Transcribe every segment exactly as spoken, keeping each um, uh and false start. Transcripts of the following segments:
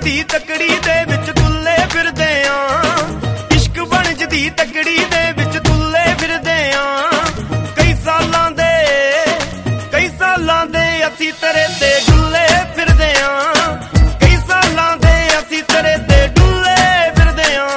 ਬਣਜਦੀ ਤਕੜੀ ਦੇ ਵਿੱਚ ਤੁੱਲੇ ਫਿਰਦੇ ਆਂ। ਇਸ਼ਕ ਬਣਜਦੀ ਤਕੜੀ ਦੇ ਵਿੱਚ ਤੁੱਲੇ ਫਿਰਦੇ ਆਂ। ਕਈ ਸਾਲਾਂ ਦੇ ਕਈ ਸਾਲਾਂ ਦੇ ਅਸੀਂ ਤੇਰੇ ਤੇ ਡੁੱਲੇ ਫਿਰਦੇ ਆਂ। ਕਈ ਸਾਲਾਂ ਦੇ ਅਸੀਂ ਤੇਰੇ ਤੇ ਡੁੱਲੇ ਫਿਰਦੇ ਆਂ।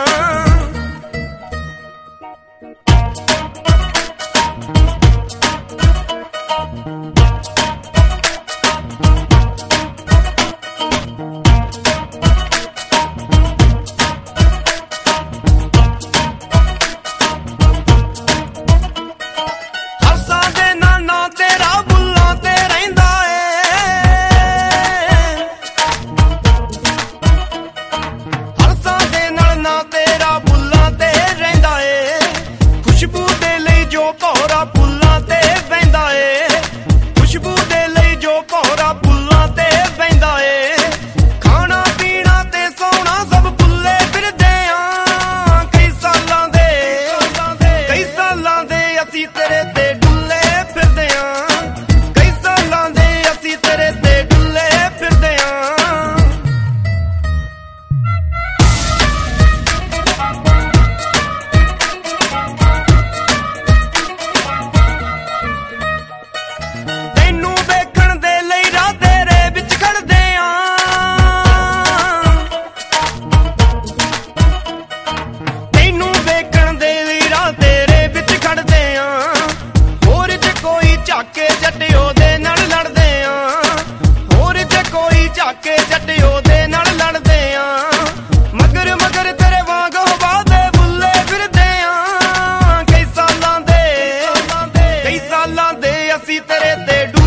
ਅਸੀਂ ਤੇਰੇ ਤੇ